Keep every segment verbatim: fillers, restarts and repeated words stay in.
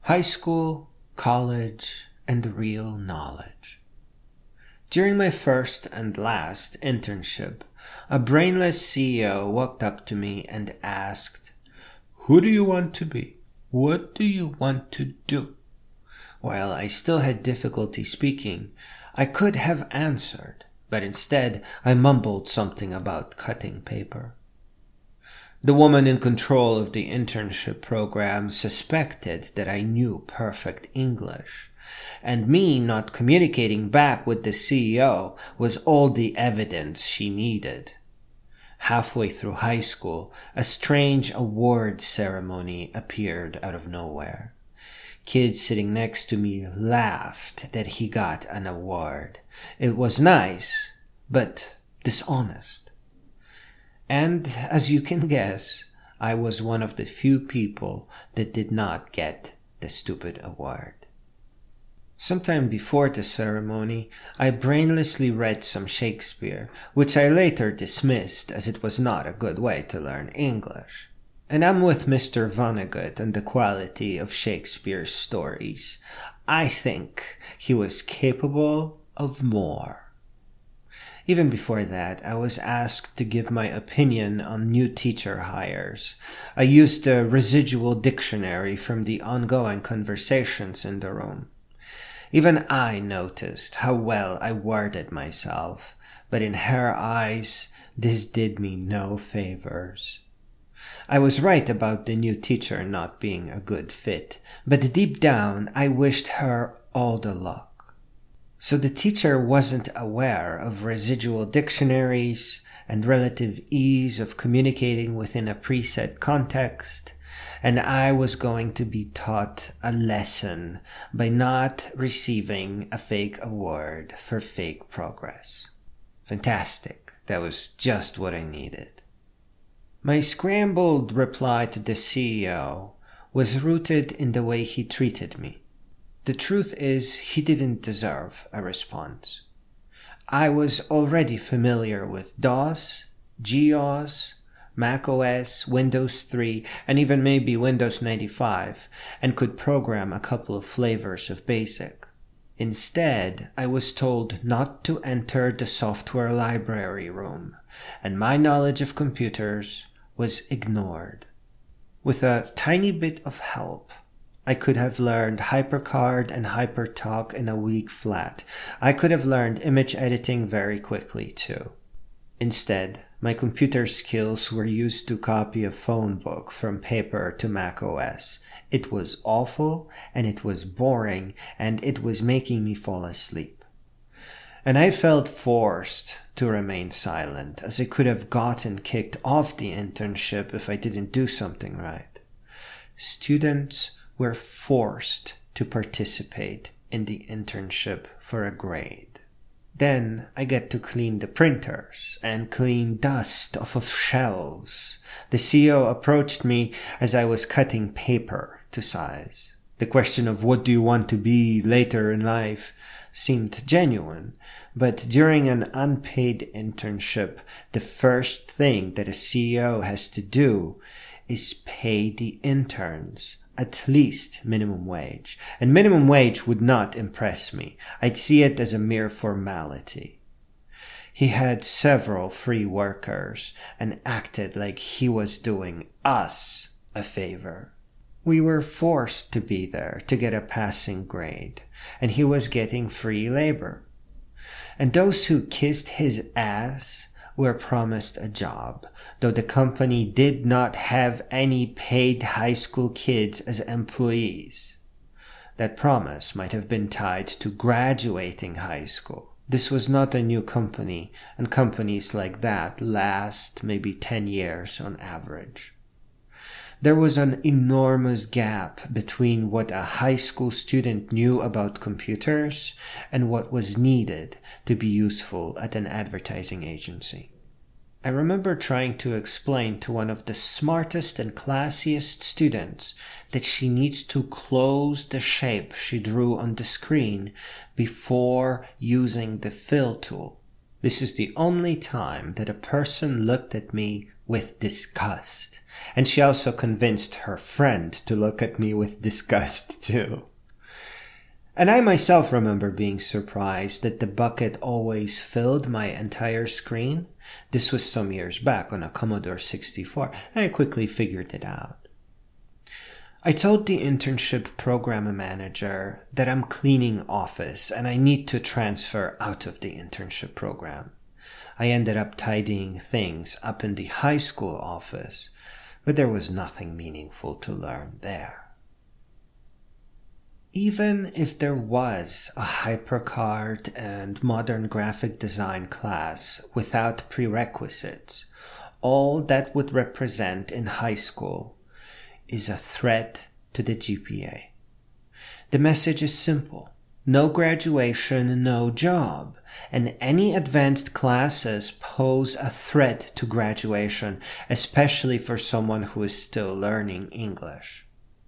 high school, college, and real knowledge. During my first and last internship, a brainless C E O walked up to me and asked, "Who do you want to be? What do you want to do?" While I still had difficulty speaking, I could have answered, but instead I mumbled something about cutting paper. The woman in control of the internship program suspected that I knew perfect English, and me not communicating back with the C E O was all the evidence she needed. Halfway through high school, a strange award ceremony appeared out of nowhere. Kids sitting next to me laughed that he got an award. It was nice, but dishonest. And, as you can guess, I was one of the few people that did not get the stupid award. Sometime before the ceremony, I brainlessly read some Shakespeare, which I later dismissed as it was not a good way to learn English. And I'm with Mister Vonnegut and the quality of Shakespeare's stories. I think he was capable of more. Even before that, I was asked to give my opinion on new teacher hires. I used the residual dictionary from the ongoing conversations in the room. Even I noticed how well I worded myself, but in her eyes, this did me no favors. I was right about the new teacher not being a good fit, but deep down, I wished her all the luck. So the teacher wasn't aware of residual dictionaries and relative ease of communicating within a preset context, and I was going to be taught a lesson by not receiving a fake award for fake progress. Fantastic. That was just what I needed. My scrambled reply to the C E O was rooted in the way he treated me. The truth is, he didn't deserve a response. I was already familiar with DOS, GAWS, macOS, Windows three, and even maybe Windows ninety-five, and could program a couple of flavors of BASIC. Instead, I was told not to enter the software library room, and my knowledge of computers was ignored. With a tiny bit of help, I could have learned HyperCard and HyperTalk in a week flat. I could have learned image editing very quickly too. Instead, my computer skills were used to copy a phone book from paper to macOS. It was awful, and it was boring, and it was making me fall asleep. And I felt forced to remain silent, as I could have gotten kicked off the internship if I didn't do something right. Students were forced to participate in the internship for a grade. Then I get to clean the printers and clean dust off of shelves. The C E O approached me as I was cutting paper to size. The question of what do you want to be later in life seemed genuine, but during an unpaid internship, the first thing that a C E O has to do is pay the interns at least minimum wage. And minimum wage would not impress me. I'd see it as a mere formality. He had several free workers and acted like he was doing us a favor. We were forced to be there to get a passing grade, and he was getting free labor. And those who kissed his ass were promised a job, though the company did not have any paid high school kids as employees. That promise might have been tied to graduating high school. This was not a new company, and companies like that last maybe ten years on average. There was an enormous gap between what a high school student knew about computers and what was needed to be useful at an advertising agency. I remember trying to explain to one of the smartest and classiest students that she needs to close the shape she drew on the screen before using the fill tool. This is the only time that a person looked at me with disgust, And she also convinced her friend to look at me with disgust too. And I myself remember being surprised that the bucket always filled my entire screen. This was some years back on a Commodore sixty-four, and I quickly figured it out. I told the internship program manager that I'm cleaning office and I need to transfer out of the internship program. I ended up tidying things up in the high school office, but there was nothing meaningful to learn there. Even if there was a HyperCard and modern graphic design class without prerequisites, all that would represent in high school is a threat to the G P A. The message is simple. No graduation, no job, and any advanced classes pose a threat to graduation, especially for someone who is still learning English.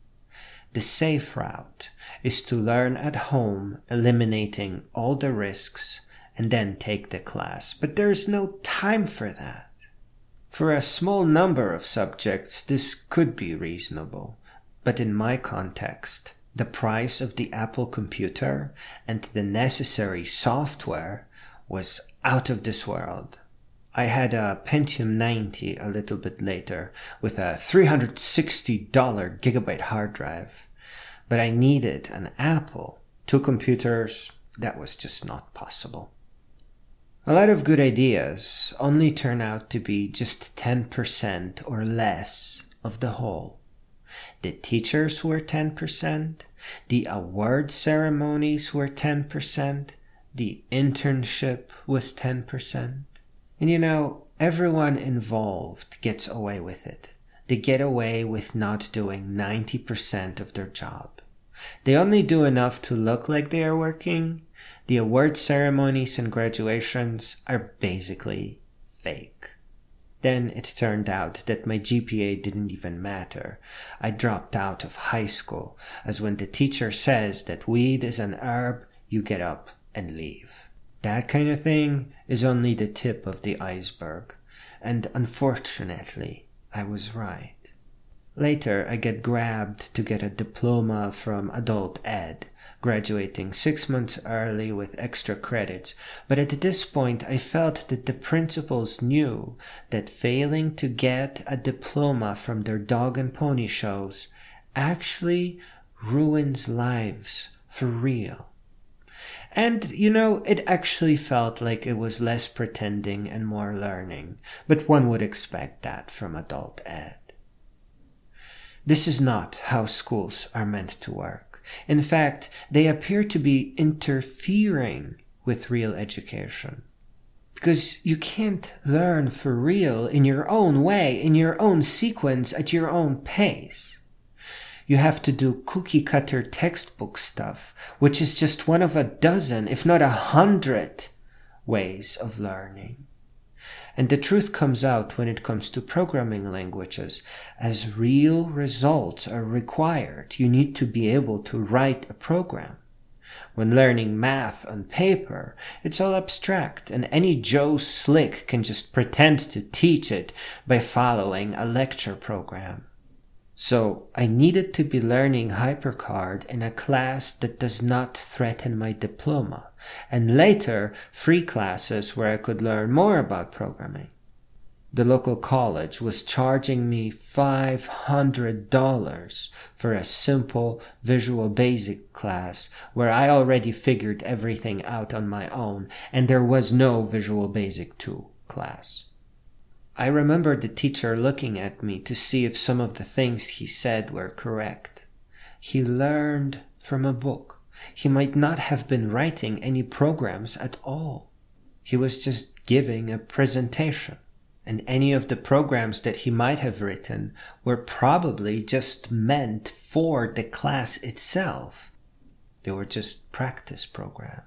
The safe route is to learn at home, eliminating all the risks, and then take the class. But there is no time for that. For a small number of subjects, this could be reasonable. But in my context, the price of the Apple computer and the necessary software was out of this world. I had a Pentium ninety a little bit later with a three hundred sixty dollars gigabyte hard drive, but I needed an Apple. Two computers, that was just not possible. A lot of good ideas only turn out to be just ten percent or less of the whole. The teachers were ten percent, the award ceremonies were ten percent, the internship was ten percent. And you know, everyone involved gets away with it. They get away with not doing ninety percent of their job. They only do enough to look like they are working. The award ceremonies and graduations are basically fake. Then it turned out that my G P A didn't even matter. I dropped out of high school, as when the teacher says that weed is an herb, you get up and leave. That kind of thing is only the tip of the iceberg, and unfortunately, I was right. Later, I get grabbed to get a diploma from Adult Ed, graduating six months early with extra credits, but at this point I felt that the principals knew that failing to get a diploma from their dog and pony shows actually ruins lives for real. And, you know, it actually felt like it was less pretending and more learning, but one would expect that from Adult Ed. This is not how schools are meant to work. In fact, they appear to be interfering with real education. Because you can't learn for real in your own way, in your own sequence, at your own pace. You have to do cookie-cutter textbook stuff, which is just one of a dozen, if not a hundred, ways of learning. And the truth comes out when it comes to programming languages. As real results are required, you need to be able to write a program. When learning math on paper, it's all abstract, and any Joe Slick can just pretend to teach it by following a lecture program. So I needed to be learning HyperCard in a class that does not threaten my diploma, and later free classes where I could learn more about programming. The local college was charging me five hundred dollars for a simple Visual Basic class where I already figured everything out on my own, and there was no Visual Basic two class. I remember the teacher looking at me to see if some of the things he said were correct. He learned from a book. He might not have been writing any programs at all. He was just giving a presentation. And any of the programs that he might have written were probably just meant for the class itself. They were just practice programs.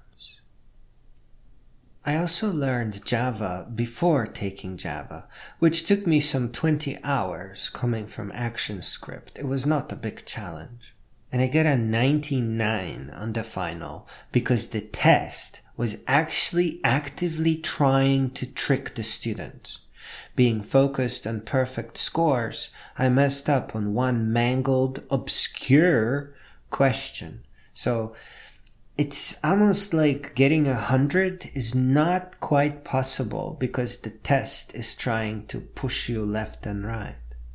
I also learned Java before taking Java, which took me some twenty hours coming from ActionScript. It was not a big challenge. And I got a ninety-nine on the final because the test was actually actively trying to trick the students. Being focused on perfect scores, I messed up on one mangled, obscure question. So it's almost like getting a hundred is not quite possible because the test is trying to push you left and right.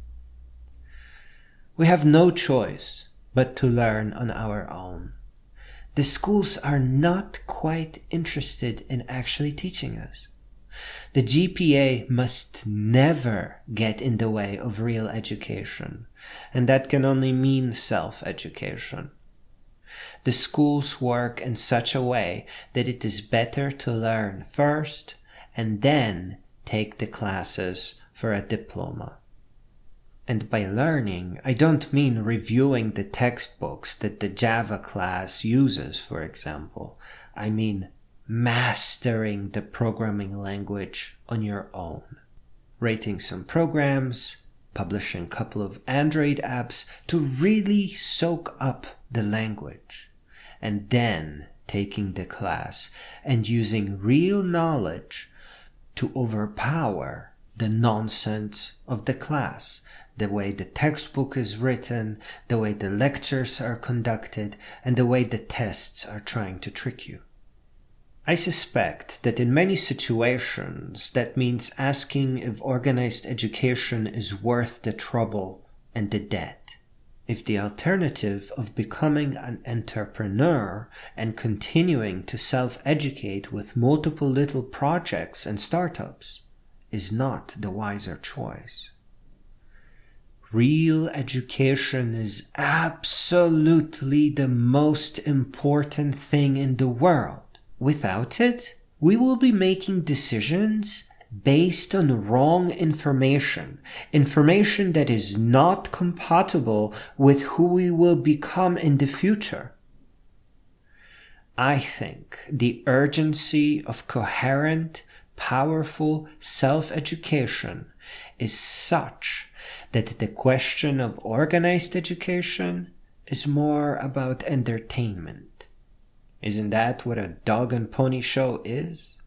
We have no choice but to learn on our own. The schools are not quite interested in actually teaching us. The G P A must never get in the way of real education, and that can only mean self-education. The schools work in such a way that it is better to learn first and then take the classes for a diploma. And by learning, I don't mean reviewing the textbooks that the Java class uses, for example. I mean mastering the programming language on your own. Rating some programs, publishing a couple of Android apps to really soak up the language, and then taking the class and using real knowledge to overpower the nonsense of the class, the way the textbook is written, the way the lectures are conducted, and the way the tests are trying to trick you. I suspect that in many situations that means asking if organized education is worth the trouble and the debt. If the alternative of becoming an entrepreneur and continuing to self-educate with multiple little projects and startups is not the wiser choice. Real education is absolutely the most important thing in the world. Without it, we will be making decisions based on wrong information, information that is not compatible with who we will become in the future. I think the urgency of coherent, powerful self-education is such that the question of organized education is more about entertainment. Isn't that what a dog and pony show is?